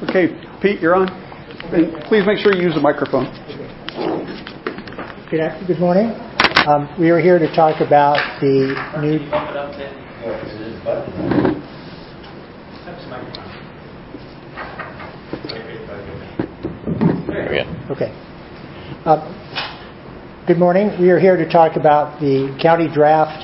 Okay, Pete, you're on. And please make sure you use the microphone. Good morning. We are here to talk about the new... Okay. Good morning. We are here to talk about the county draft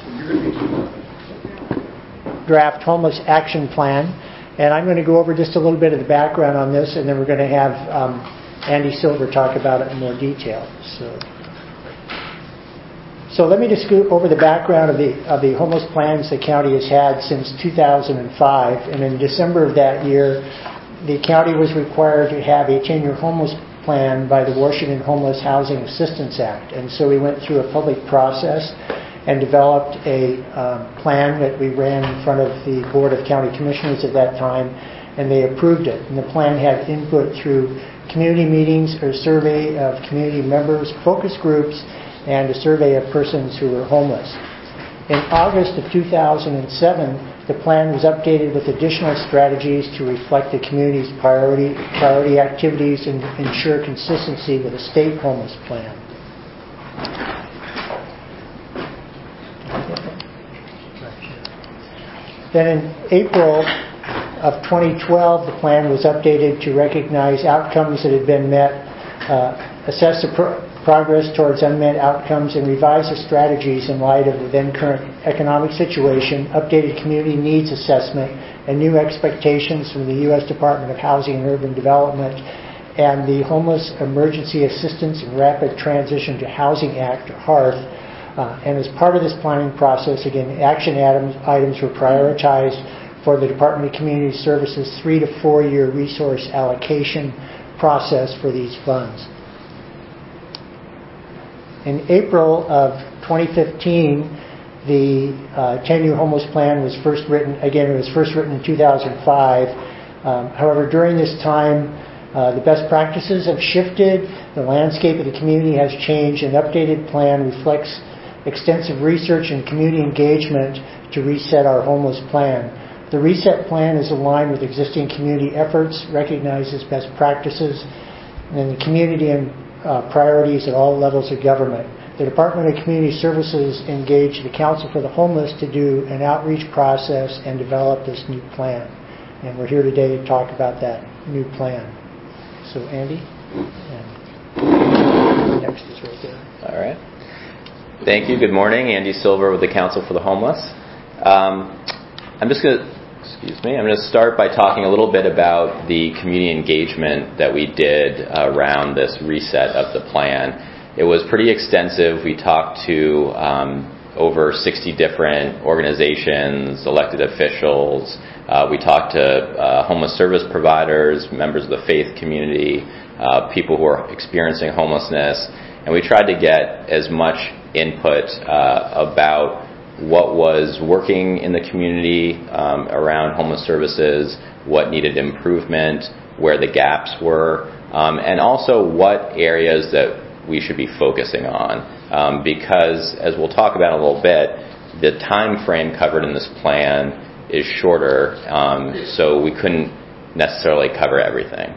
homeless action plan. And I'm going to go over just a little bit of the background on this, and then we're going to have Andy Silver talk about it in more detail. So let me just go over the background of the homeless plans the county has had since 2005. And in December of that year, the county was required to have a 10-year homeless plan by the Washington Homeless Housing Assistance Act. And so we went through a public process and developed a plan that we ran in front of the Board of County Commissioners at that time, and they approved it. And the plan had input through community meetings, a survey of community members, focus groups, and a survey of persons who were homeless. In August of 2007, the plan was updated with additional strategies to reflect the community's priority activities and ensure consistency with the state homeless plan. Then in April of 2012, the plan was updated to recognize outcomes that had been met, assess the progress towards unmet outcomes, and revise the strategies in light of the then current economic situation, updated community needs assessment, and new expectations from the U.S. Department of Housing and Urban Development and the Homeless Emergency Assistance and Rapid Transition to Housing Act, or HARTH. And as part of this planning process, again, action items were prioritized for the Department of Community Services 3 to 4 year resource allocation process for these funds. In April of 2015, the 10-year homeless plan was first written. Again, it was first written in 2005. However, during this time, the best practices have shifted, the landscape of the community has changed, and the updated plan reflects extensive research and community engagement to reset our homeless plan. The reset plan is aligned with existing community efforts, recognizes best practices, and the community and priorities at all levels of government. The Department of Community Services engaged the Council for the Homeless to do an outreach process and develop this new plan. And we're here today to talk about that new plan. So, Andy? And next is right there. All right. Thank you. Good morning. Andy Silver with the Council for the Homeless. I'm going to start by talking a little bit about the community engagement that we did around this reset of the plan. It was pretty extensive. We talked to over 60 different organizations, elected officials. We talked to homeless service providers, members of the faith community, people who are experiencing homelessness, and we tried to get as much input about what was working in the community around homeless services, what needed improvement, where the gaps were, and also what areas that we should be focusing on. Because, as we'll talk about in a little bit, the time frame covered in this plan is shorter, so we couldn't necessarily cover everything.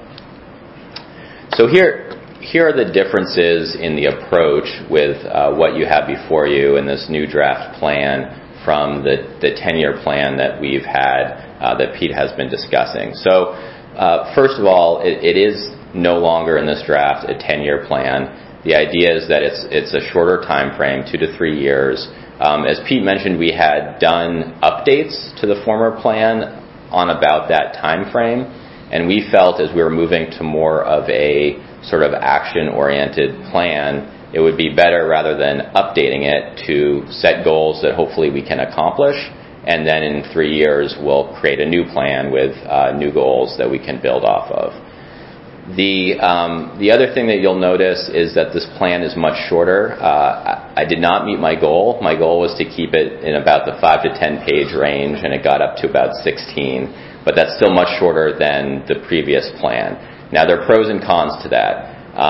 So here are the differences in the approach with what you have before you in this new draft plan from the 10-year plan that we've had that Pete has been discussing. So first of all, it is no longer in this draft a 10-year plan. The idea is that it's a shorter time frame, 2 to 3 years. As Pete mentioned, we had done updates to the former plan on about that time frame, and we felt as we were moving to more of a sort of action-oriented plan, it would be better, rather than updating it, to set goals that hopefully we can accomplish, and then in 3 years we'll create a new plan with new goals that we can build off of. The other thing that you'll notice is that this plan is much shorter. I did not meet my goal. My goal was to keep it in about the 5 to 10 page range, and it got up to about 16. But that's still much shorter than the previous plan. Now, there are pros and cons to that.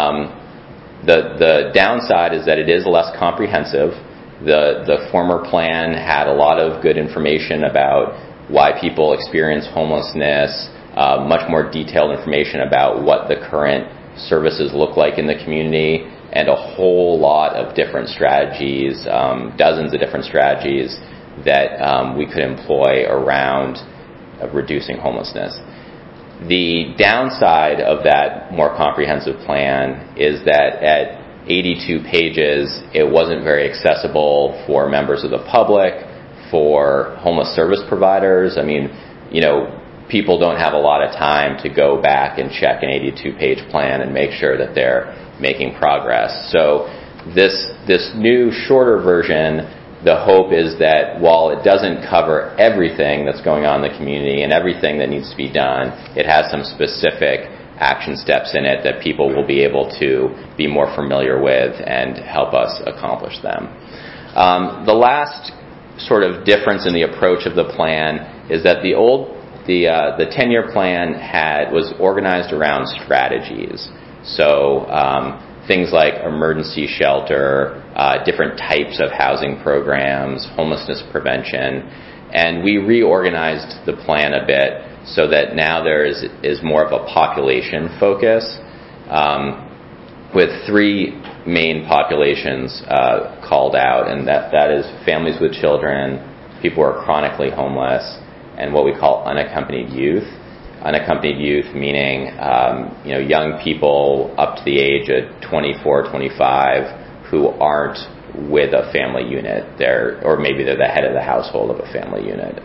The downside is that it is less comprehensive. The former plan had a lot of good information about why people experience homelessness, much more detailed information about what the current services look like in the community, and a whole lot of different strategies, dozens of different strategies that we could employ around reducing homelessness. The downside of that more comprehensive plan is that at 82 pages, it wasn't very accessible for members of the public, for homeless service providers. I mean, people don't have a lot of time to go back and check an 82-page plan and make sure that they're making progress. So this new shorter version, the hope is that while it doesn't cover everything that's going on in the community and everything that needs to be done, it has some specific action steps in it that people will be able to be more familiar with and help us accomplish them. The last sort of difference in the approach of the plan is that the 10-year plan was organized around strategies. So things like emergency shelter, different types of housing programs, homelessness prevention, and we reorganized the plan a bit so that now there is more of a population focus, with three main populations called out, and that is families with children, people who are chronically homeless, and what we call unaccompanied youth. Unaccompanied youth meaning young people up to the age of 24, 25 who aren't with a family unit. Or maybe they're the head of the household of a family unit.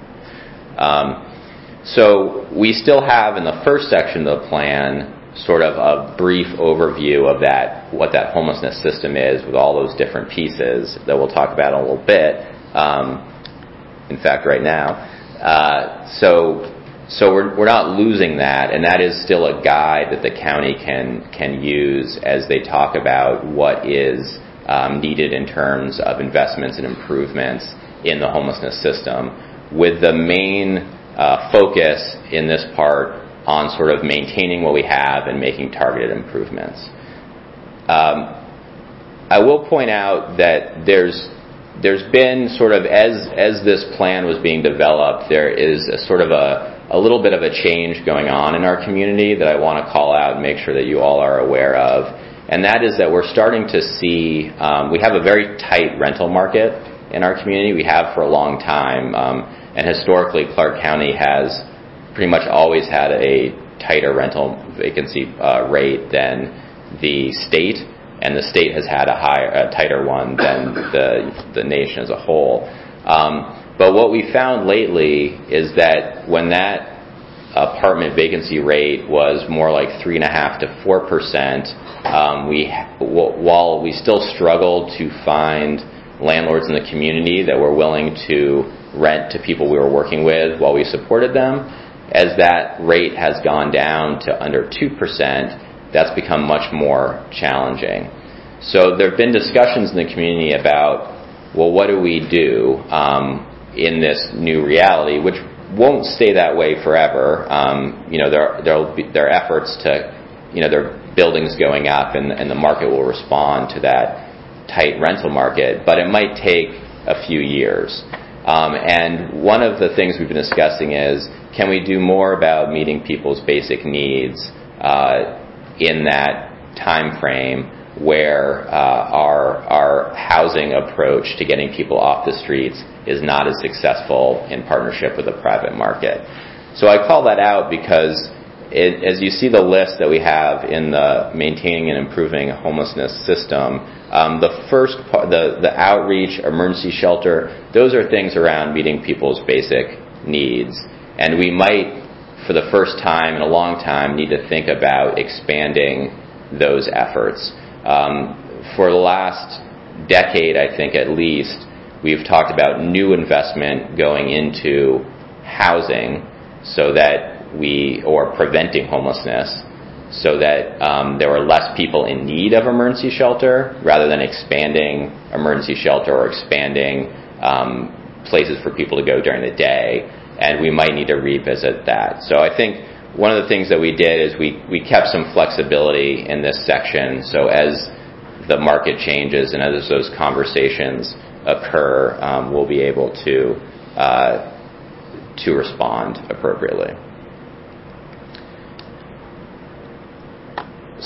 So we still have in the first section of the plan sort of a brief overview of what that homelessness system is with all those different pieces that we'll talk about in a little bit. In fact, right now. So we're not losing that, and that is still a guide that the county can use as they talk about what is needed in terms of investments and improvements in the homelessness system, with the main focus in this part on sort of maintaining what we have and making targeted improvements. I will point out that there's been sort of, as this plan was being developed, there is a sort of a little bit of a change going on in our community that I want to call out and make sure that you all are aware of. And that is that we're starting to see, we have a very tight rental market in our community. We have for a long time. And historically, Clark County has pretty much always had a tighter rental vacancy rate than the state. And the state has had a tighter one than the nation as a whole. But what we found lately is that when that apartment vacancy rate was more like 3.5% to 4%, while we still struggled to find landlords in the community that were willing to rent to people we were working with while we supported them, as that rate has gone down to under 2%, that's become much more challenging. So there have been discussions in the community about, well, what do we do in this new reality, which won't stay that way forever. There are efforts to, there are buildings going up, and the market will respond to that tight rental market, but it might take a few years. And one of the things we've been discussing is, can we do more about meeting people's basic needs in that time frame where our housing approach to getting people off the streets is not as successful in partnership with the private market. So I call that out because as you see the list that we have in the maintaining and improving homelessness system, the first part, the outreach, emergency shelter, those are things around meeting people's basic needs. And we might, for the first time in a long time, need to think about expanding those efforts. For the last decade, I think at least, we've talked about new investment going into housing so that or preventing homelessness, so that there were less people in need of emergency shelter rather than expanding emergency shelter or expanding places for people to go during the day. And we might need to revisit that. So I think one of the things that we did is we kept some flexibility in this section. So as the market changes and as those conversations occur, we'll be able to respond appropriately.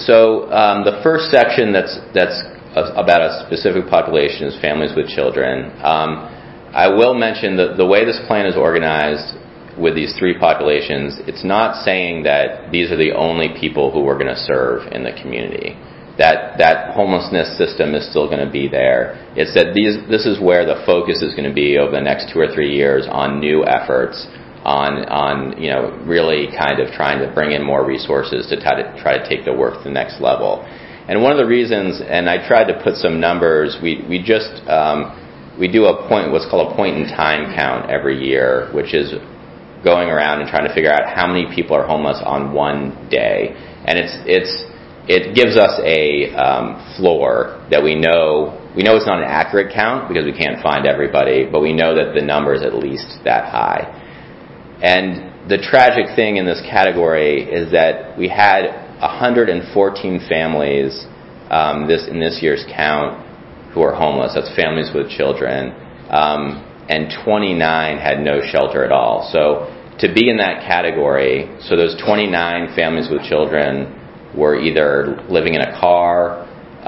So the first section that's about a specific population is families with children. I will mention that the way this plan is organized with these three populations, it's not saying that these are the only people who we're going to serve in the community. That homelessness system is still going to be there. It's that this is where the focus is going to be over the next 2 or 3 years on new efforts, on really kind of trying to bring in more resources to try to take the work to the next level. And one of the reasons, and I tried to put some numbers, we do what's called a point in time count every year, which is going around and trying to figure out how many people are homeless on one day. And it gives us a floor that we know it's not an accurate count because we can't find everybody, but we know that the number is at least that high. And the tragic thing in this category is that we had 114 families in this year's count who are homeless. That's families with children. And 29 had no shelter at all. So to be in that category, so those 29 families with children were either living in a car,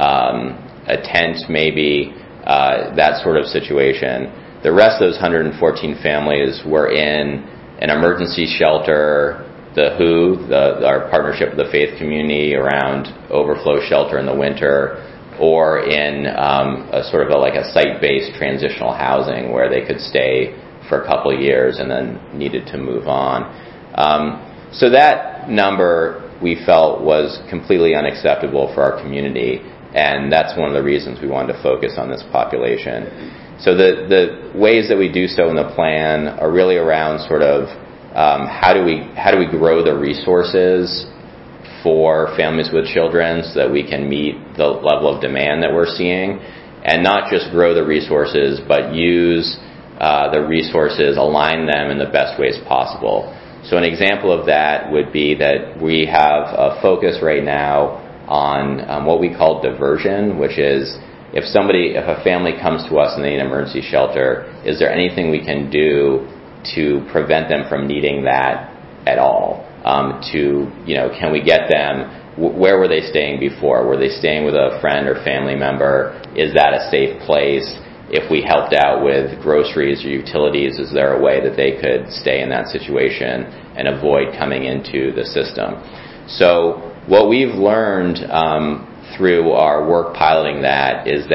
a tent maybe, that sort of situation. The rest of those 114 families were in an emergency shelter, the WHO, our partnership with the faith community around overflow shelter in the winter, or in a sort of like a site-based transitional housing where they could stay for a couple of years and then needed to move on. So that number we felt was completely unacceptable for our community, and that's one of the reasons we wanted to focus on this population. So the ways that we do so in the plan are really around sort of how do we grow the resources for families with children so that we can meet the level of demand that we're seeing, and not just grow the resources, but use the resources, align them in the best ways possible. So an example of that would be that we have a focus right now on what we call diversion, which is if a family comes to us and they need an emergency shelter, is there anything we can do to prevent them from needing that at all? Can we get them, where were they staying before? Were they staying with a friend or family member? Is that a safe place? If we helped out with groceries or utilities, is there a way that they could stay in that situation and avoid coming into the system? So what we've learned through our work piloting that is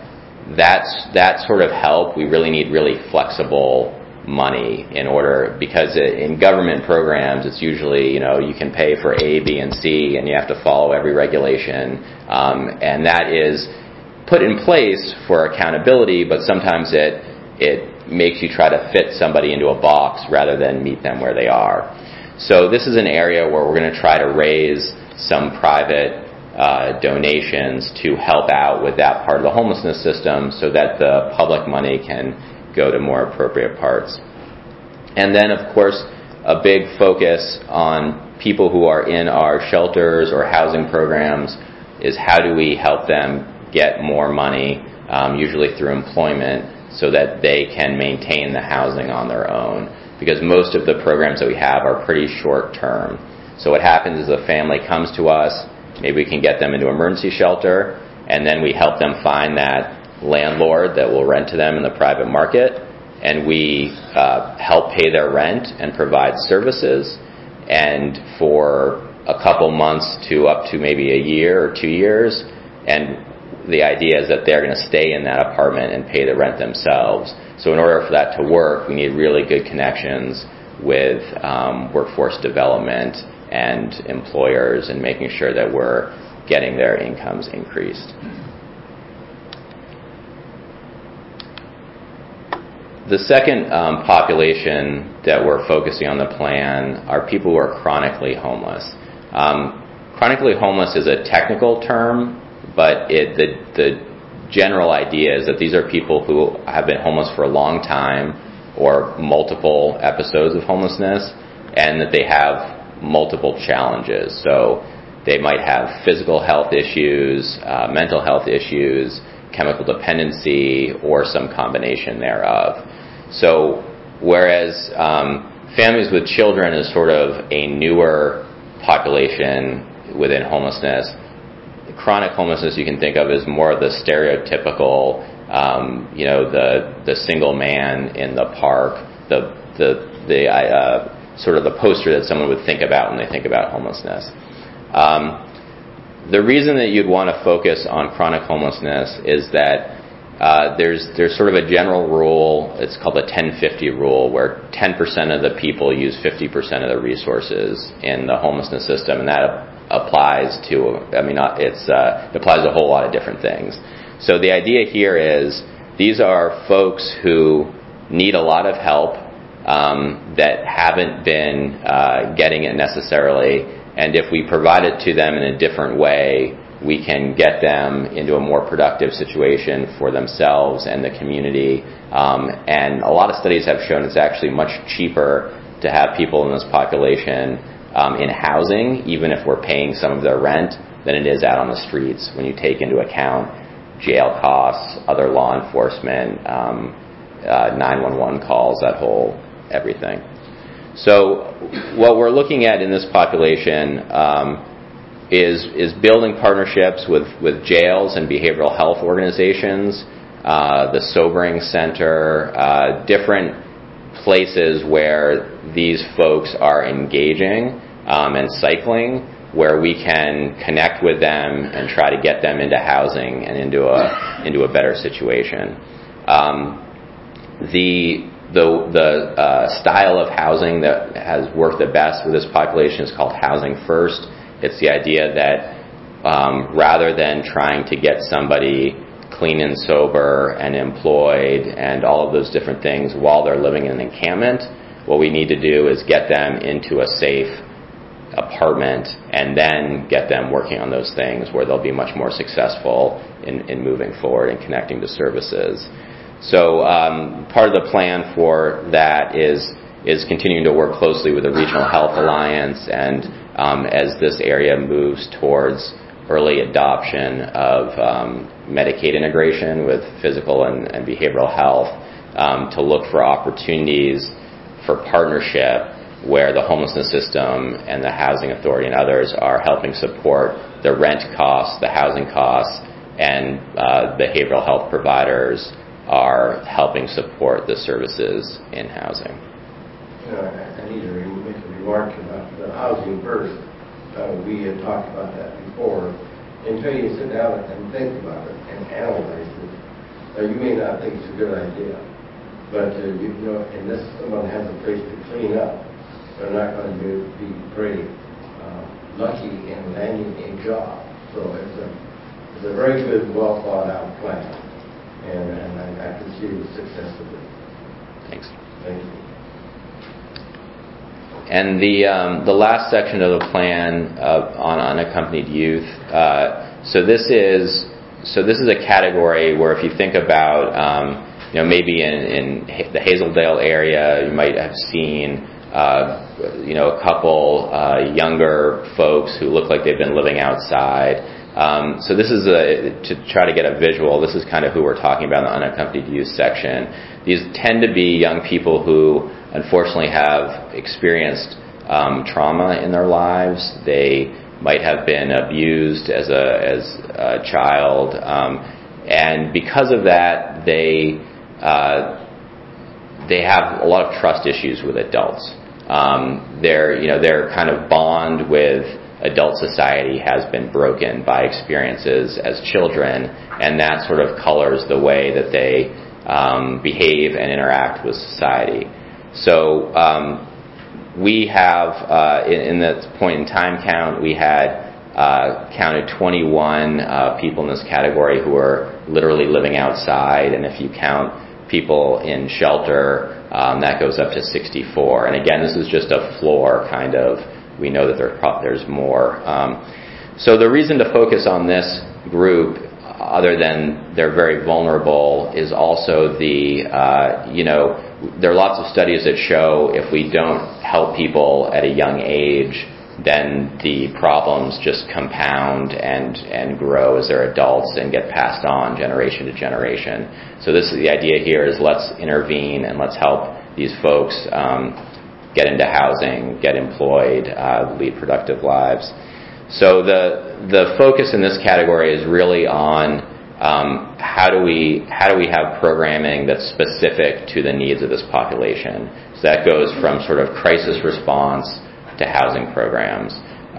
that sort of help, we really need really flexible money in order, because in government programs it's usually you can pay for A, B, and C, and you have to follow every regulation, and that is put in place for accountability, but sometimes it makes you try to fit somebody into a box rather than meet them where they are. So this is an area where we're going to try to raise some private donations to help out with that part of the homelessness system so that the public money can go to more appropriate parts. And then, of course, a big focus on people who are in our shelters or housing programs is how do we help them get more money, usually through employment, so that they can maintain the housing on their own. Because most of the programs that we have are pretty short term. So what happens is a family comes to us, maybe we can get them into emergency shelter, and then we help them find that landlord that will rent to them in the private market, and we help pay their rent and provide services, and for a couple months to up to maybe a year or 2 years, and the idea is that they're going to stay in that apartment and pay the rent themselves. So in order for that to work, we need really good connections with workforce development and employers, and making sure that we're getting their incomes increased. The second population that we're focusing on the plan are people who are chronically homeless. Chronically homeless is a technical term, but the general idea is that these are people who have been homeless for a long time or multiple episodes of homelessness, and that they have multiple challenges. So they might have physical health issues, mental health issues, chemical dependency, or some combination thereof. So whereas families with children is sort of a newer population within homelessness, chronic homelessness you can think of as more of the stereotypical, the single man in the park, sort of the poster that someone would think about when they think about homelessness. The reason that you'd want to focus on chronic homelessness is that there's sort of a general rule. It's called the 10-50 rule, where 10% of the people use 50% of the resources in the homelessness system, and that applies to, it applies to a whole lot of different things. So the idea here is these are folks who need a lot of help that haven't been getting it necessarily, and if we provide it to them in a different way, we can get them into a more productive situation for themselves and the community. And a lot of studies have shown it's actually much cheaper to have people in this population in housing, even if we're paying some of their rent, than it is out on the streets when you take into account jail costs, other law enforcement, 911 calls, that whole everything. So what we're looking at in this population is building partnerships with jails and behavioral health organizations, the Sobering Center, different places where these folks are engaging and cycling, where we can connect with them and try to get them into housing and into a better situation. The style of housing that has worked the best with this population is called Housing First. It's the idea that rather than trying to get somebody clean and sober and employed and all of those different things while they're living in an encampment, what we need to do is get them into a safe apartment and then get them working on those things where they'll be much more successful in moving forward and connecting to services. So part of the plan for that is continuing to work closely with the Regional Health Alliance, and as this area moves towards early adoption of Medicaid integration with physical and behavioral health, to look for opportunities for partnership where the homelessness system and the housing authority and others are helping support the rent costs, the housing costs, and behavioral health providers are helping support the services in housing. I need to make a remark about the Housing First. We had talked about that before. Until you sit down and think about it and analyze it, you may not think it's a good idea. But unless someone has a place to clean up, they're not going to be very lucky in landing a job. So it's a very good, well thought out plan, and I can see the success of it. Thanks. Thank you. And the last section of the plan on unaccompanied youth. So this is a category where if you think about maybe in the Hazeldale area, you might have seen a couple younger folks who look like they've been living outside. So this is to try to get a visual. This is kind of who we're talking about in the unaccompanied youth section. These tend to be young people who unfortunately have experienced trauma in their lives. They might have been abused as a child, and because of that, they have a lot of trust issues with adults. Their kind of bond with adult society has been broken by experiences as children, and that sort of colors the way that they behave and interact with society. So we have, in that point in time count, we had counted 21 people in this category who are literally living outside, and if you count people in shelter, that goes up to 64. And again, this is just a floor kind of. We know that there's more. So the reason to focus on this group, other than they're very vulnerable, is also there are lots of studies that show if we don't help people at a young age, then the problems just compound and grow as they're adults and get passed on generation to generation. So this is the idea here is let's intervene and let's help these folks get into housing, get employed, lead productive lives. So the focus in this category is really on how do we have programming that's specific to the needs of this population. So that goes from sort of crisis response to housing programs.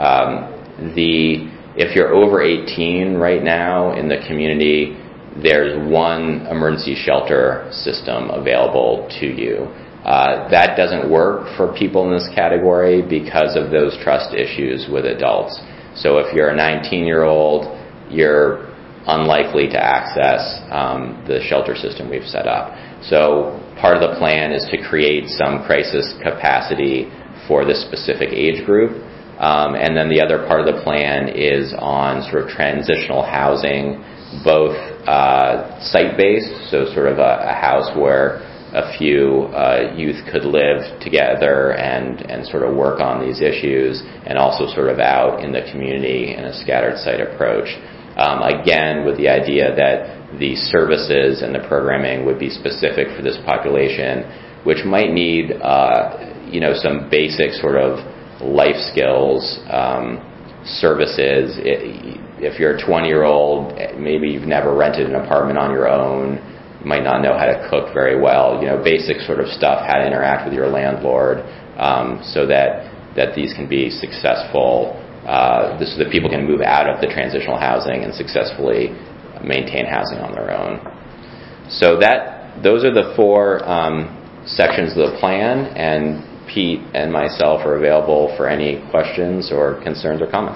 If you're over 18 right now in the community, there's one emergency shelter system available to you. That doesn't work for people in this category because of those trust issues with adults. So if you're a 19-year-old, you're unlikely to access the shelter system we've set up. So part of the plan is to create some crisis capacity for this specific age group. And then the other part of the plan is on sort of transitional housing, both site-based, so sort of a house where a few youth could live together and sort of work on these issues, and also sort of out in the community in a scattered site approach. Again, with the idea that the services and the programming would be specific for this population, which might need some basic sort of life skills, services. If you're a 20-year-old, maybe you've never rented an apartment on your own, you might not know how to cook very well, basic sort of stuff, how to interact with your landlord, so that these can be successful, so that people can move out of the transitional housing and successfully maintain housing on their own. So those are the four sections of the plan, and Pete and myself are available for any questions or concerns or comments.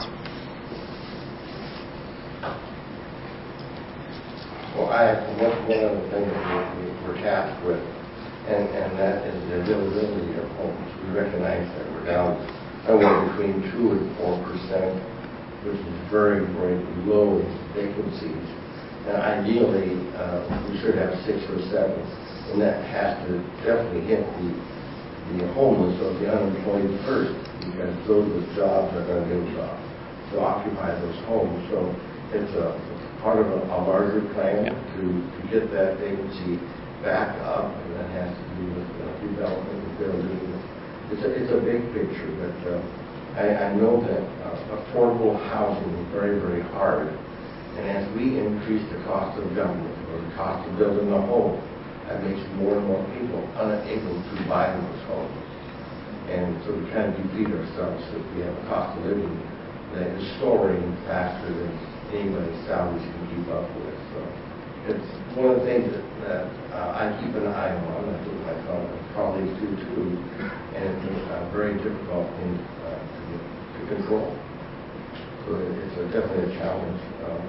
Well, I have one other thing that we're tasked with, and that is the availability of homes. We recognize that we're down somewhere between 2% and 4%, which is very, very low vacancies. And ideally, we should have 6 or 7, and that has to definitely hit the homeless or the unemployed first, because those with jobs are going to be able to occupy those homes. So it's a part of a larger plan to get that vacancy back up, and that has to do with development of building. It's a big picture, but I know that affordable housing is very, very hard. And as we increase the cost of government or the cost of building a home, that makes more and more people unable to buy those homes. And so we kind of deplete ourselves if we have a cost of living that is soaring faster than anybody's salaries can keep up with. So it's one of the things that I keep an eye on. I think my colleagues do too. And it's a very difficult thing to control. So it's definitely a challenge.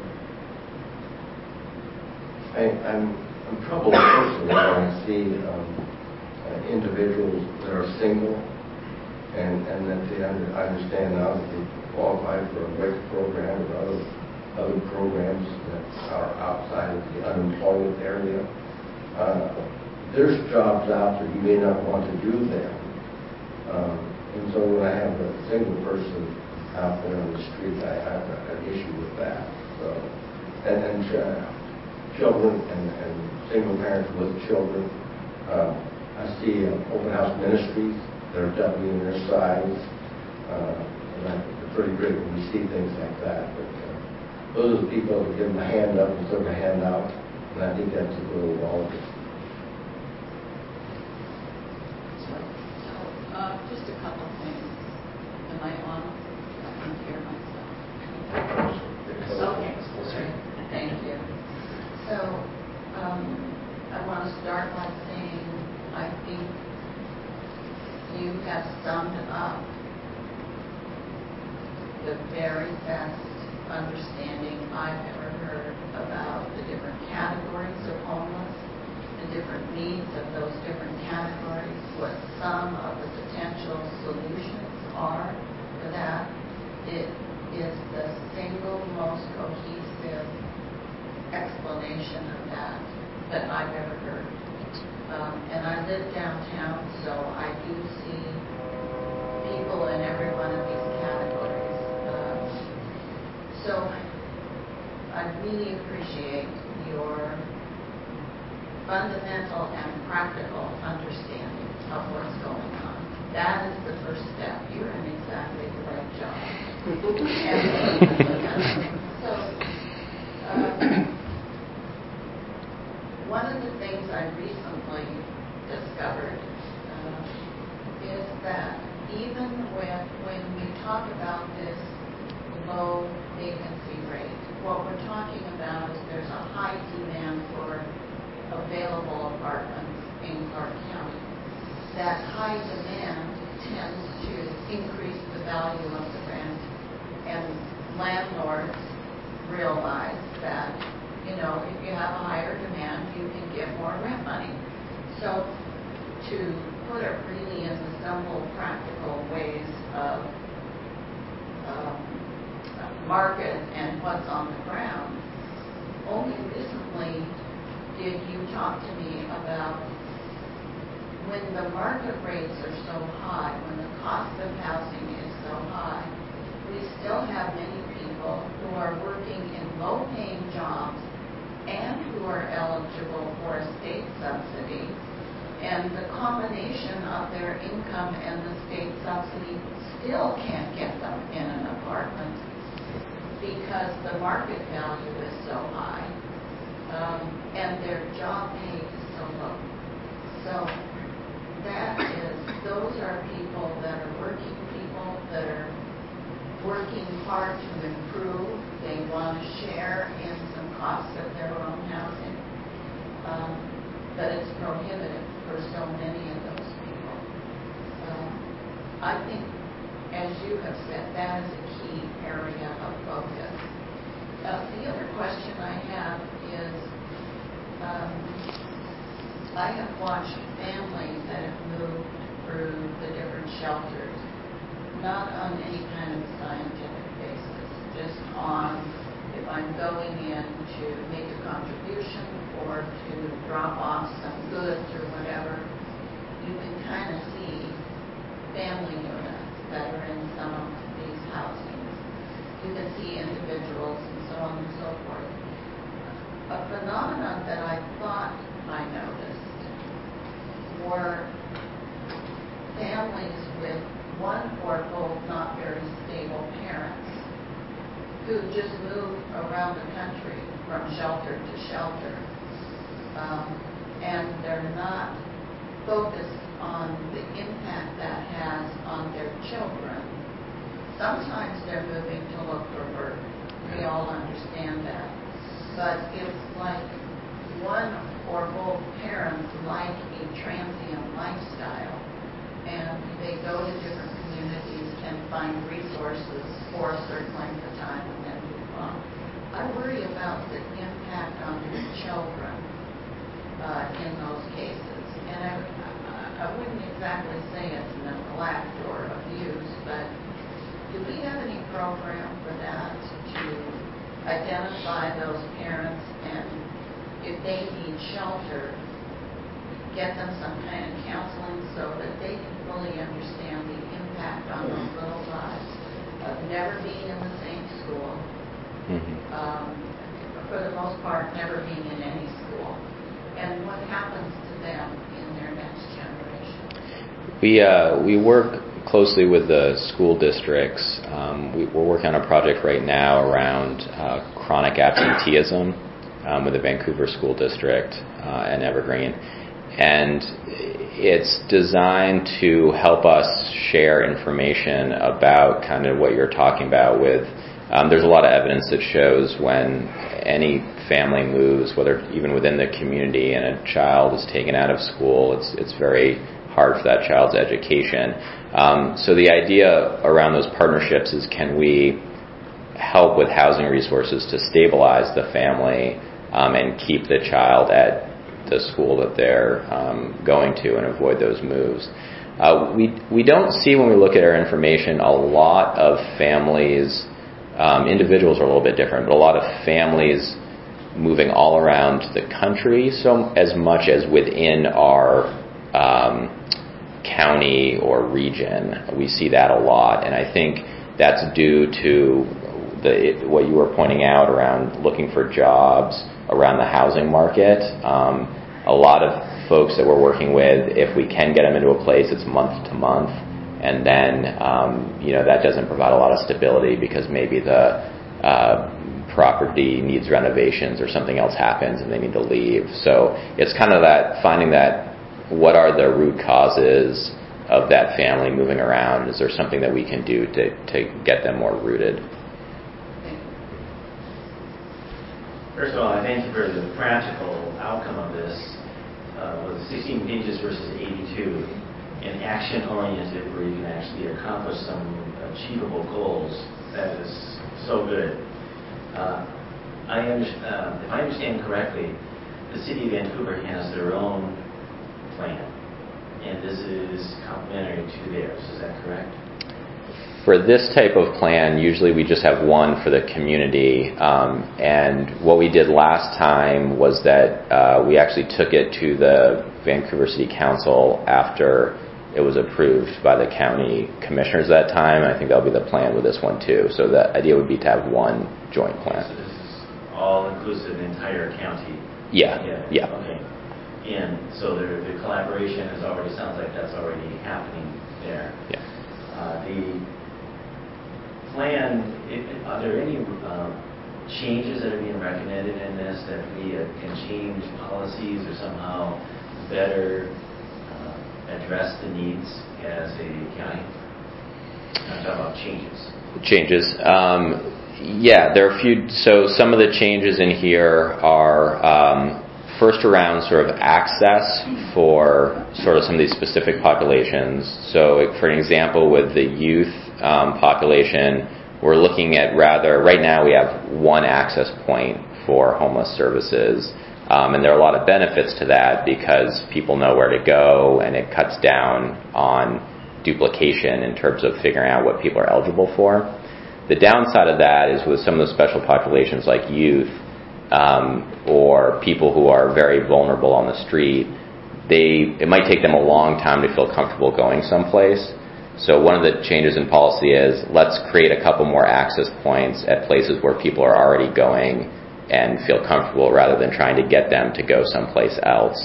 I'm troubled personally when I see individuals that are single and that they understand now that they qualify for a WIC program or other programs that are outside of the unemployment area. There's jobs out there, you may not want to do them. And so when I have a single person out there on the street, I have an issue with that. So, and children and single parents with children. I see open house ministries that are doubling their size. And it's pretty great when we see things like that. But those are the people that give them a hand up instead of a hand out. And I think that's a little wrong. Just a couple of things. Am I on? I can hear myself. Okay, great. Thank you. So, I want to start by saying I think you have summed up the very best understanding I've ever heard about the different categories of homeless, the different needs of those different categories, what some of the potential solutions are for that. It is the single most cohesive explanation of that I've ever heard. And I live downtown, so I do see people in every one of these categories. So I really appreciate your fundamental and practical understanding of what's going on. That is the first step. You're in exactly the right job. And So, one of the things I recently discovered is that even when we talk about this low vacancy rate, what we're talking about is there's a high demand for available apartments in Clark County. That high demand tends to increase the value of the rent, and landlords realize that, if you have a higher demand, you can get more rent money. So to put it really in the simple, practical ways of market and what's on the ground, only recently did you talk to me about when the market rates are so high, when the cost of housing is so high, we still have many people who are working in low-paying jobs and who are eligible for a state subsidy, and the combination of their income and the state subsidy still can't get them in an apartment because the market value is so high, and their job pay is so low. So those are people that are working people that are working hard to improve. They want to share in some costs of their own housing, but it's prohibitive for so many of those people. I think, as you have said, that is a key area of focus. The other question I have is, I have watched families that have moved through the different shelters, not on any kind of scientific basis, just on if I'm going in to make a contribution or to drop off some goods or whatever. You can kind of see family units that are in some of these housings. You can see individuals and so on and so forth. A phenomenon that I thought I noticed were families with one or both not very stable parents who just move around the country from shelter to shelter, and they're not focused on the impact that has on their children. Sometimes they're moving to look for work. We all understand that. But it's like one or both parents like a transient lifestyle, and they go to different communities and find resources for a certain length of time and then move on. I worry about the impact on the children in those cases. And I wouldn't exactly say it's neglect or abuse, but do we have any program for that to identify those parents, and if they need shelter, get them some kind of counseling so that they can fully understand the impact on those little lives of never being in the same school, for the most part never being in any school, and what happens to them in their next generation. We work closely with the school districts. We're working on a project right now around chronic absenteeism with the Vancouver School District and Evergreen. And it's designed to help us share information about kind of what you're talking about with, there's a lot of evidence that shows when any family moves, whether even within the community, and a child is taken out of school, it's very hard for that child's education. So the idea around those partnerships is, can we help with housing resources to stabilize the family and keep the child at the school that they're going to and avoid those moves. We don't see, when we look at our information, a lot of families, individuals are a little bit different, but a lot of families moving all around the country, so as much as within our county or region. We see that a lot, and I think that's due to what you were pointing out around looking for jobs around the housing market. A lot of folks that we're working with, if we can get them into a place, it's month to month. and then that doesn't provide a lot of stability because maybe the property needs renovations or something else happens and they need to leave. So it's kind of that finding that what are the root causes of that family moving around? Is there something that we can do to get them more rooted? First of all, I thank you for the practical outcome of this, with 16 pages versus 82, and action-oriented where you can actually accomplish some achievable goals. That is so good. If I understand correctly, the City of Vancouver has their own plan, and this is complementary to theirs. Is that correct? For this type of plan, usually we just have one for the community. And what we did last time was that we actually took it to the Vancouver City Council after it was approved by the county commissioners at that time. I think that'll be the plan with this one too. So the idea would be to have one joint plan. So this is all inclusive, the entire county? Yeah. Okay. And so the collaboration sounds like that's already happening there. Yeah. The plan, are there any changes that are being recommended in this that we can change policies or somehow better address the needs as a county? I'm talking about changes. Yeah, there are a few. So some of the changes in here are first around sort of access for sort of some of these specific populations. So for an example, with the youth population, we're looking at right now we have one access point for homeless services. And there are a lot of benefits to that because people know where to go and it cuts down on duplication in terms of figuring out what people are eligible for. The downside of that is with some of the special populations like youth, or people who are very vulnerable on the street, it might take them a long time to feel comfortable going someplace. So one of the changes in policy is let's create a couple more access points at places where people are already going and feel comfortable rather than trying to get them to go someplace else.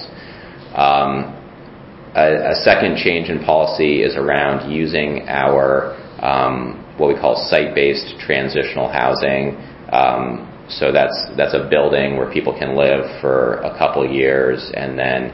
A second change in policy is around using our what we call site-based transitional housing. So that's a building where people can live for a couple years, and then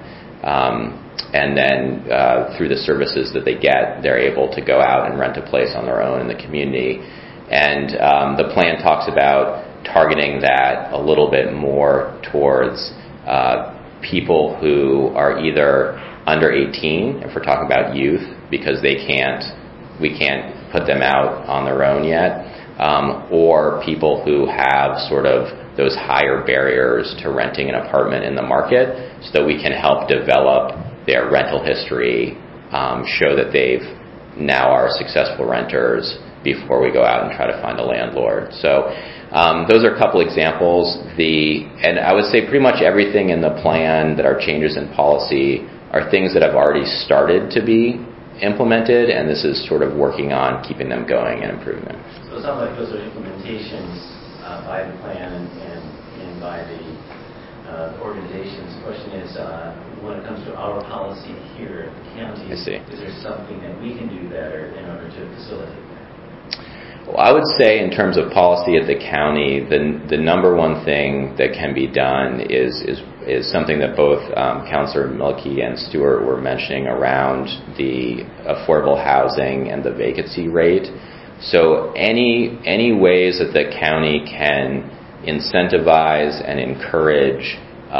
through the services that they get, they're able to go out and rent a place on their own in the community. And the plan talks about targeting that a little bit more towards people who are either under 18, if we're talking about youth, because we can't put them out on their own yet, or people who have sort of those higher barriers to renting an apartment in the market, so that we can help develop their rental history, show that they've now are successful renters before we go out and try to find a landlord. So those are a couple examples. And I would say pretty much everything in the plan that are changes in policy are things that have already started to be implemented, and this is sort of working on keeping them going and improving them. So it sounds like those are implementations by the plan and by the organizations. The question is, when it comes to our policy here at the county, is there something that we can do better in order to facilitate that? Well, I would say in terms of policy at the county, the number one thing that can be done is something that both Councillor Mielke and Stewart were mentioning around the affordable housing and the vacancy rate. So any ways that the county can incentivize and encourage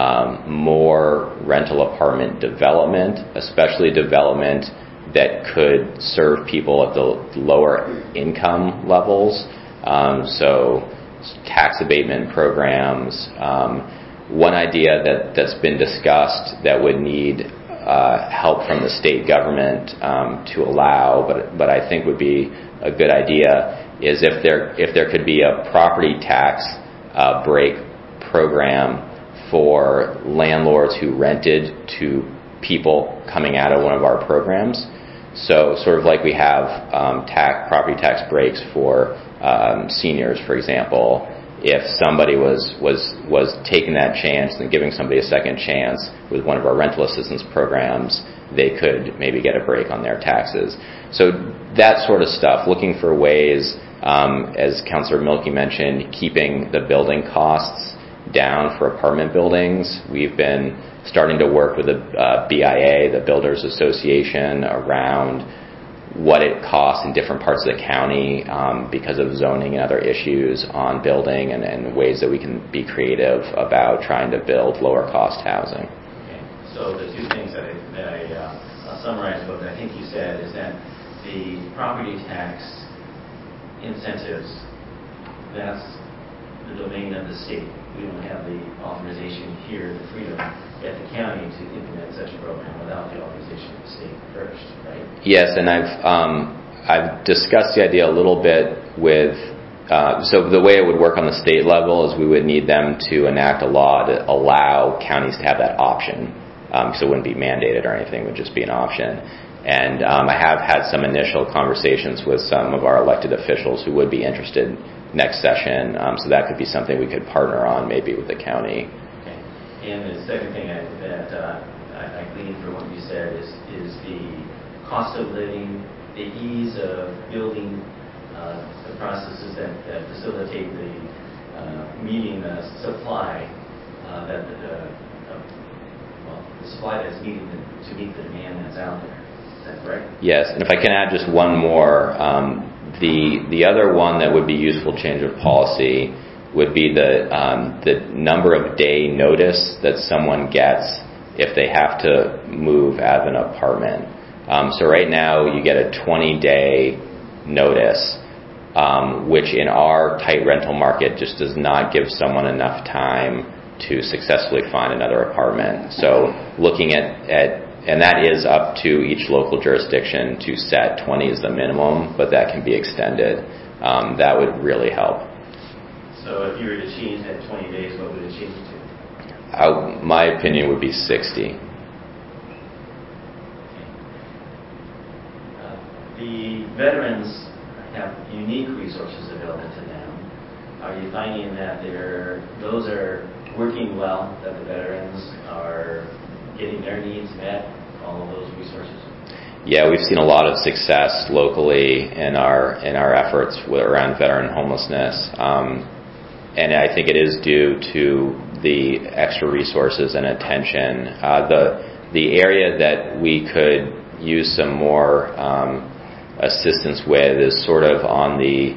more rental apartment development, especially development that could serve people at the lower income levels. So tax abatement programs. One idea that's been discussed that would need help from the state government to allow, but I think would be a good idea, is if there could be a property tax break program for landlords who rented to people coming out of one of our programs. So sort of like we have property tax breaks for seniors, for example. if somebody was taking that chance and giving somebody a second chance with one of our rental assistance programs, they could maybe get a break on their taxes. So that sort of stuff, looking for ways, as Councillor Milkey mentioned, keeping the building costs down for apartment buildings. We've been starting to work with the BIA, the Builders Association, around what it costs in different parts of the county because of zoning and other issues on building, and ways that we can be creative about trying to build lower cost housing. Okay. So the two things that I'll summarize what I think you said is that the property tax incentives, that's the domain of the state. We don't have the authorization here, the freedom at the county to implement such a program without the authorization of the state first, right? Yes, and I've discussed the idea a little bit with. So the way it would work on the state level is we would need them to enact a law to allow counties to have that option. So it wouldn't be mandated or anything; it would just be an option. And I have had some initial conversations with some of our elected officials who would be interested next session. So that could be something we could partner on, maybe with the county. Okay. And the second thing that I gleaned from what you said is the cost of living, the ease of building the processes that facilitate the meeting the supply the supply that's needed to meet the demand that's out there. Is that correct? Yes, and if I can add just one more, the other one that would be useful change of policy would be the number of day notice that someone gets if they have to move out of an apartment. So right now you get a 20-day notice, which in our tight rental market just does not give someone enough time to successfully find another apartment. So looking at and that is up to each local jurisdiction to set. 20 is the minimum, but that can be extended. That would really help. So if you were to change that 20 days, what would it change it to? My opinion would be 60. The veterans have unique resources available to them. Are you finding that those are working well, that the veterans are getting their needs met, all of those resources? Yeah, we've seen a lot of success locally in our efforts around veteran homelessness, and I think it is due to the extra resources and attention. The area that we could use some more assistance with is sort of on we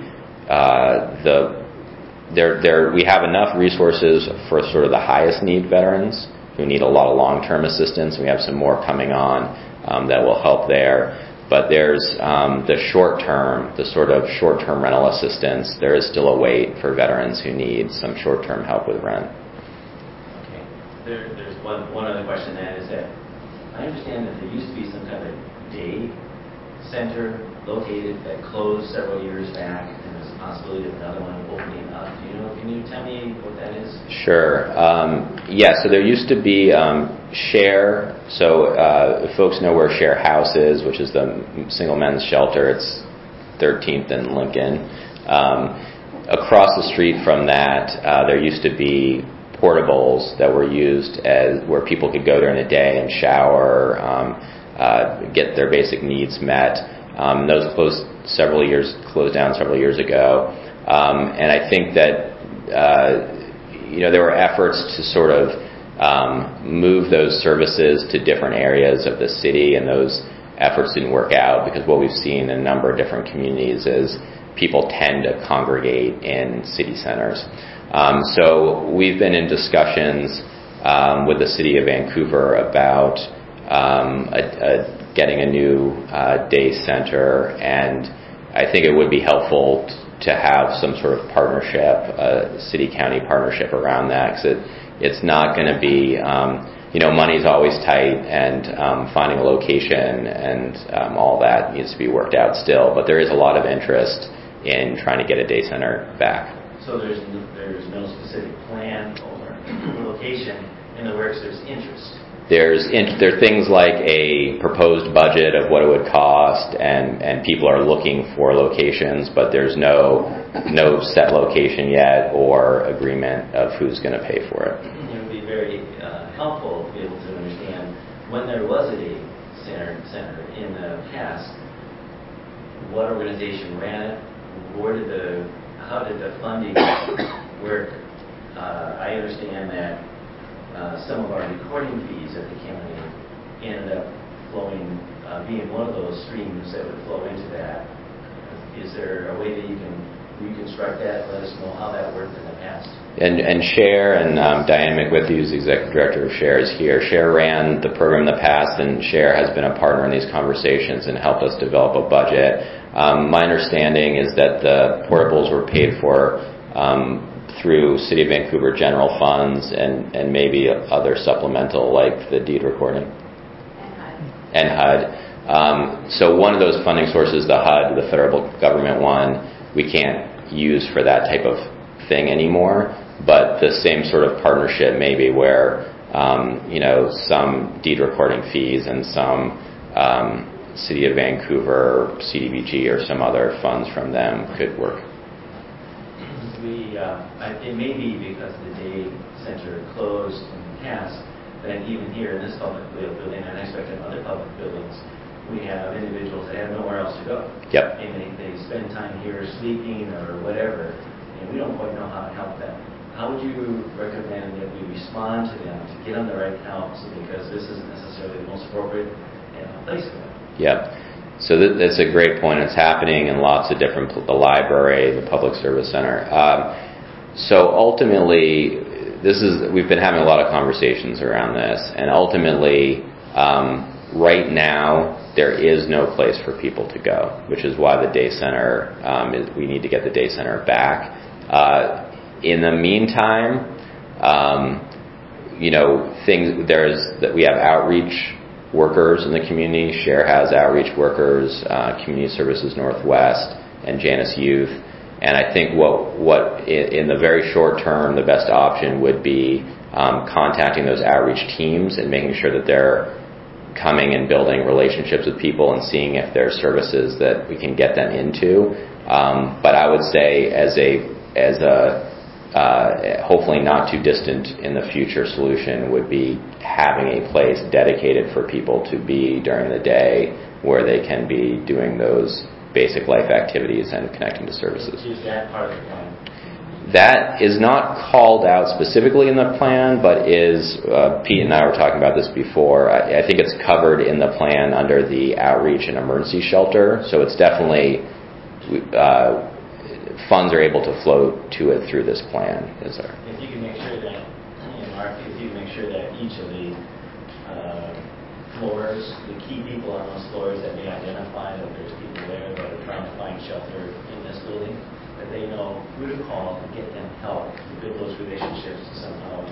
have enough resources for sort of the highest need veterans who need a lot of long-term assistance. We have some more coming on that will help there. But there's the short-term rental assistance. There is still a wait for veterans who need some short-term help with rent. Okay. There's one other question that is that I understand that there used to be some kind of day center located that closed several years back, and there's a possibility of another one opening up. Can you tell me what that is? Sure. So there used to be Share. So if folks know where Share House is, which is the single men's shelter, it's 13th and Lincoln. Across the street from that, there used to be portables that were used as where people could go during the day and shower, get their basic needs met. Those closed down several years ago, and I think that there were efforts to sort of move those services to different areas of the city, and those efforts didn't work out because what we've seen in a number of different communities is people tend to congregate in city centers. So we've been in discussions with the city of Vancouver about getting a new day center, and I think it would be helpful to have some sort of partnership, a city-county partnership around that, because it's not going to be, money's always tight, and finding a location and all that needs to be worked out still, but there is a lot of interest in trying to get a day center back. So there's no specific plan or location in the works, there's interest. there are things like a proposed budget of what it would cost, and people are looking for locations, but there's no set location yet or agreement of who's going to pay for it. It would be very helpful to be able to understand when there was a day center in the past, what organization ran it, how did the funding work? I understand that some of our recording fees at the county ended up flowing, being one of those streams that would flow into that. Is there a way that you can reconstruct that? Let us know how that worked in the past. And Cher and Diane McWith, who's the executive director of Cher, is here. Cher ran the program in the past, and Cher has been a partner in these conversations and helped us develop a budget. My understanding is that the portables were paid for through City of Vancouver general funds and maybe other supplemental like the deed recording. And HUD. So one of those funding sources, the HUD, the federal government one, we can't use for that type of thing anymore, but the same sort of partnership maybe where some deed recording fees and some City of Vancouver, CDBG, or some other funds from them could work. It may be because the day center closed in the past, that even here in this public building, and I expect in other public buildings, we have individuals that have nowhere else to go. Yep. And they spend time here sleeping or whatever, and we don't quite know how to help them. How would you recommend that we respond to them to get them the right help, because this isn't necessarily the most appropriate place for them? Yep. So that's a great point. It's happening in lots of different, the library, the public service center. So ultimately, we've been having a lot of conversations around this, and ultimately, right now, there is no place for people to go, which is why the day center, we need to get the day center back. In the meantime, we have outreach workers in the community. Cher has outreach workers, Community Services Northwest, and Janus Youth. And I think what in the very short term, the best option would be contacting those outreach teams and making sure that they're coming and building relationships with people and seeing if there are services that we can get them into. But I would say as a hopefully not too distant in the future solution would be having a place dedicated for people to be during the day where they can be doing those basic life activities and connecting to services. Is that part of the plan? That is not called out specifically in the plan, but is, Pete and I were talking about this before, I think it's covered in the plan under the outreach and emergency shelter, so it's definitely, funds are able to flow to it through this plan. Is there? If you can make sure that, Mark, each of the floors, the key people on those floors that may identify that there's people there that are trying to find shelter in this building, that they know who to call and get them help to build those relationships to somehow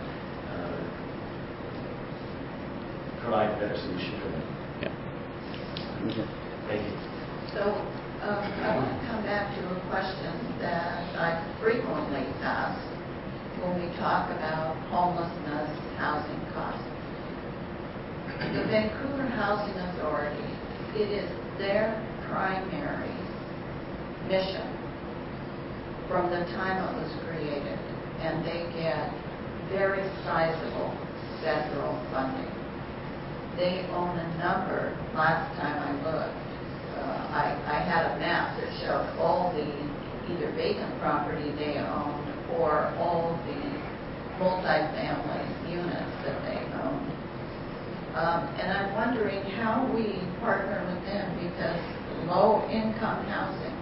provide a better solution for them. Yeah. Thank you. So I want to come back to a question that I frequently ask when we talk about homelessness, housing costs. The Vancouver Housing Authority, it is their primary mission from the time it was created, and they get very sizable federal funding. They own a number, last time I looked, I had a map that showed all the either vacant property they owned or all the multifamily units that they own. And I'm wondering how we partner with them, because low-income housing,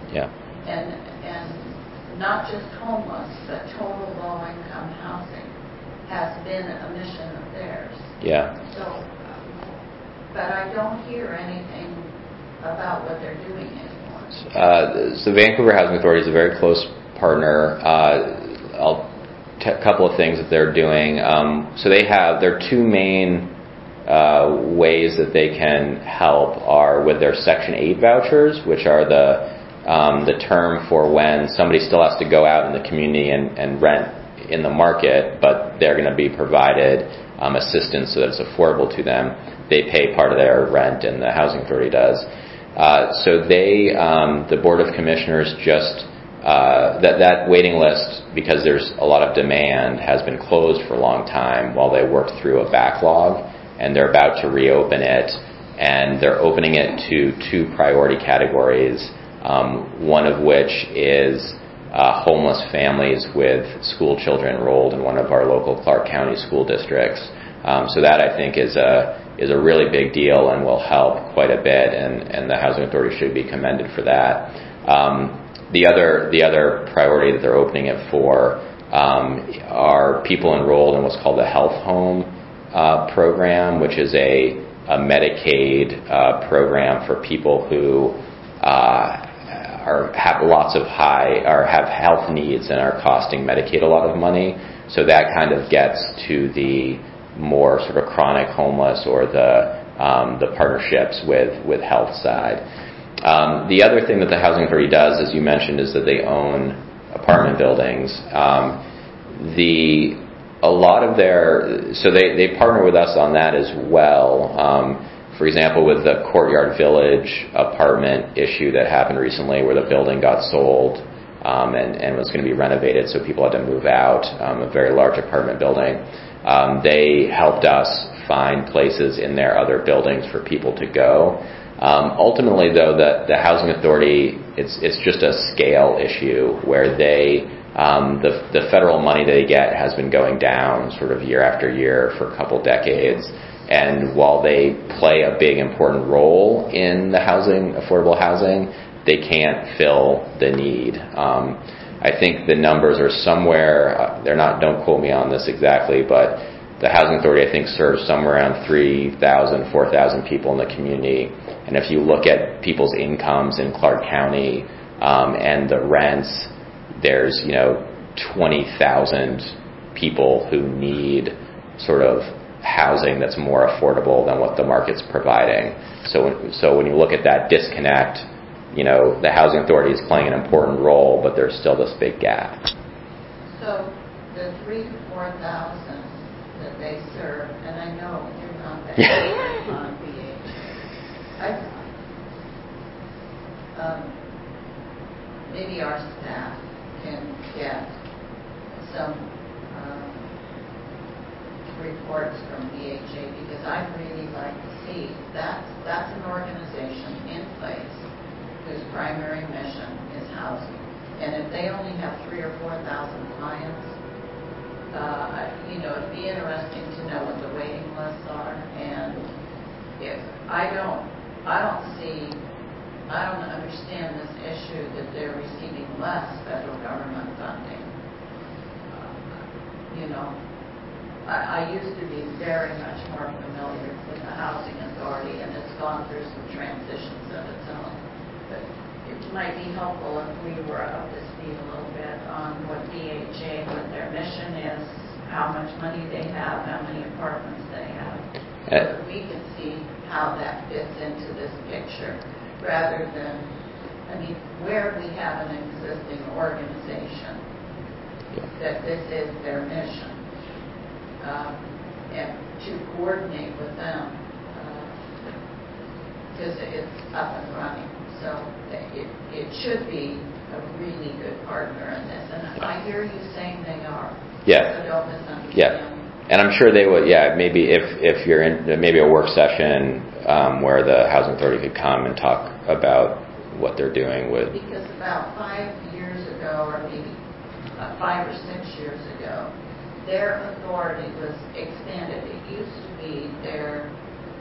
and not just homeless, but total low-income housing has been a mission of theirs. Yeah. So, but I don't hear anything about what they're doing anymore. So Vancouver Housing Authority is a very close partner. A couple of things that they're doing. So their two main ways that they can help are with their Section 8 vouchers, which are the term for when somebody still has to go out in the community and rent in the market, but they're going to be provided assistance so that it's affordable to them. They pay part of their rent, and the Housing Authority does. So the Board of Commissioners just that waiting list, because there's a lot of demand, has been closed for a long time while they work through a backlog, and they're about to reopen it, and they're opening it to 2 priority categories, one of which is homeless families with school children enrolled in one of our local Clark County school districts. So that, I think, is a really big deal and will help quite a bit, and the Housing Authority should be commended for that. The other priority that they're opening it for are people enrolled in what's called the Health Home program, which is a Medicaid program for people who have lots of have health needs and are costing Medicaid a lot of money. So that kind of gets to the more sort of chronic homeless or the partnerships with health side. The other thing that the Housing Authority does, as you mentioned, is that they own apartment buildings. They partner with us on that as well. For example, with the Courtyard Village apartment issue that happened recently, where the building got sold and was going to be renovated, so people had to move out, a very large apartment building. They helped us find places in their other buildings for people to go. Ultimately, though, the Housing Authority, it's just a scale issue where the federal money they get has been going down sort of year after year for a couple decades. And while they play a big important role in the affordable housing, they can't fill the need. I think the numbers are somewhere, don't quote me on this exactly, but the Housing Authority, I think, serves somewhere around 3,000, 4,000 people in the community. And if you look at people's incomes in Clark County and the rents, there's 20,000 people who need sort of housing that's more affordable than what the market's providing. So when you look at that disconnect, the Housing Authority is playing an important role, but there's still this big gap. So the 3,000 to 4,000 that they serve, and I know you're not that on BHA. Maybe our staff can get some reports from BHA, because I'd really like to see that's an organization in place whose primary mission is housing. And if they only have 3,000 or 4,000 clients, it'd be interesting to know what the waiting lists are. And if I don't understand this issue that they're receiving less federal government funding. I used to be very much more familiar with the Housing Authority, and it's gone through some transitions of its own. But it might be helpful if we were up to speed a little bit on what BHA, what their mission is, how much money they have, how many apartments they have, so that we can see how that fits into this picture, rather than, where we have an existing organization that this is their mission. And to coordinate with them, because it's up and running. So it should be a really good partner in this. And I hear you saying they are. Yeah. So don't misunderstand. Yeah. And I'm sure they would, maybe if you're in maybe a work session where the Housing Authority could come and talk about what they're doing with. Because about 5 years ago, or maybe 5 or 6 years ago, their authority was expanded. It used to be their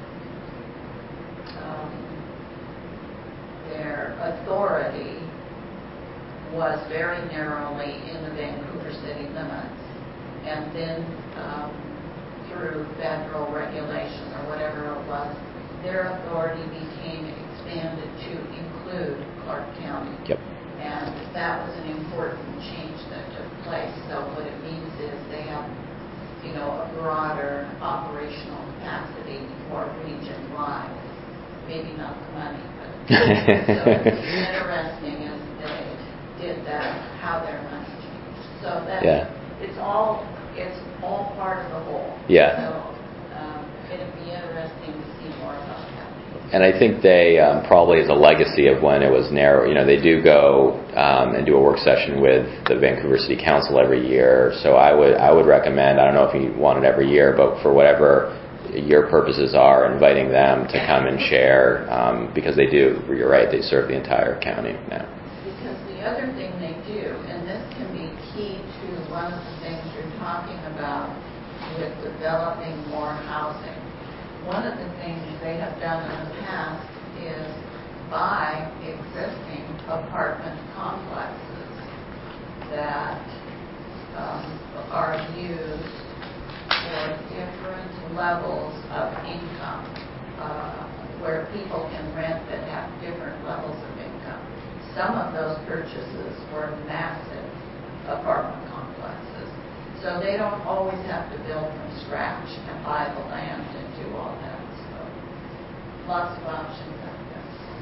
authority was very narrowly in the Vancouver city limits, and then through federal regulation or whatever it was, their authority became expanded to include Clark County. Yep. And that was an important change that took place. So what it means is they have, a broader operational capacity for region-wide. Maybe not the money, but so it's interesting as they did that, how their money changed. So it's all part of the whole. Yeah. So it'd be interesting to see more about that. And I think they probably as a legacy of when it was narrow, they do go and do a work session with the Vancouver City Council every year. So I would recommend, I don't know if you want it every year, but for whatever your purposes are, inviting them to come and share, because they do, you're right, they serve the entire county now. Because the other thing they do, and this can be key to one of the things you're talking about with developing more housing. One of the things they have done in the past is buy existing apartment complexes that are used for different levels of income, where people can rent that have different levels of income. Some of those purchases were massive apartment complexes. So they don't always have to build from scratch and buy the land and do all that. So lots of options out there.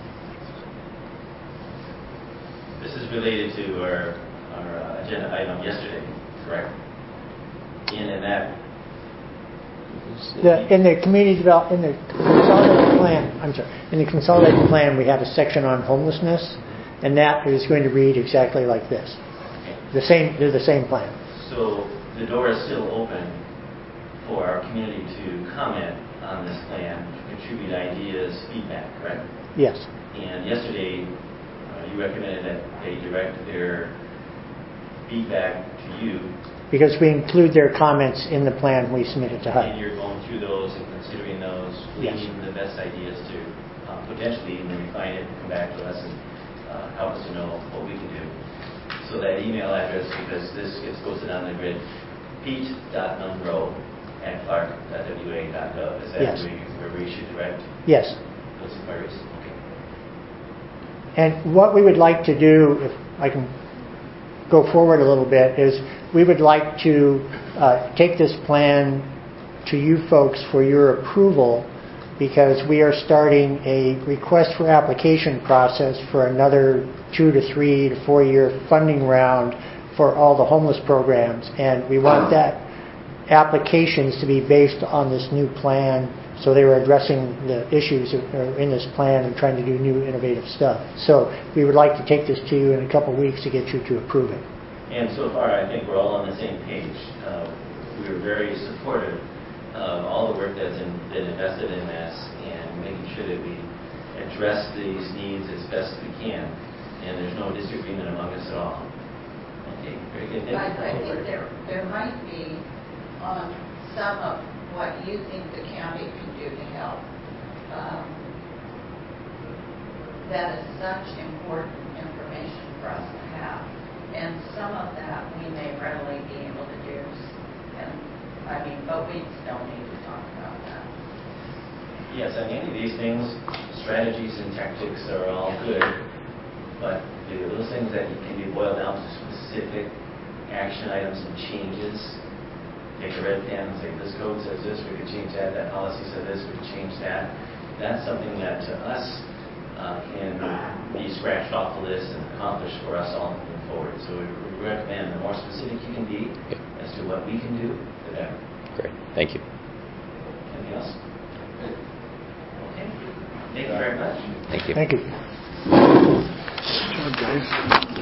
This is related to our agenda item yesterday, correct? In that. In the community in the consolidated plan, in the consolidated plan, we have a section on homelessness, and that is going to read exactly like this. Okay. They're the same plan. So the door is still open for our community to comment on this plan, contribute ideas, feedback, correct? Yes. And yesterday, you recommended that they direct their feedback to you. Because we include their comments in the plan we submitted to HUD. And you're going through those and considering those, gleaning the best ideas to potentially even refine it and come back to us and help us to know what we can do. So that email address, because this gets posted on the grid, pete.munro@clark.wa.gov. Is that yes. where we should direct? Yes. Those inquiries? Okay. And what we would like to do, if I can go forward a little bit, is we would like to take this plan to you folks for your approval, because we are starting a request for application process for another 2 to 3 to 4 year funding round for all the homeless programs, and we want that applications to be based on this new plan. So they were addressing the issues that are in this plan and trying to do new innovative stuff. So we would like to take this to you in a couple of weeks to get you to approve it. And so far, I think we're all on the same page. We were very supportive of all the work that's been invested in this and making sure that we address these needs as best we can. And there's no disagreement among us at all. Okay, very good. I think there might be on some of what you think the county can do to help. That is such important information for us to have. And some of that we may readily be able to do. But we still need to talk about that. Yes, I mean, these things, strategies and tactics are all good, but those things that can be boiled down to specific action items and changes. Take a red pen and say, this code says this, we could change that, that policy says this, we could change that. That's something that to us can be scratched off the list and accomplished for us all moving forward. So we recommend the more specific you can be as to what we can do, the better. Great. Thank you. Anything else? Okay. Thank you very much. Thank you. Thank you. Good job, guys.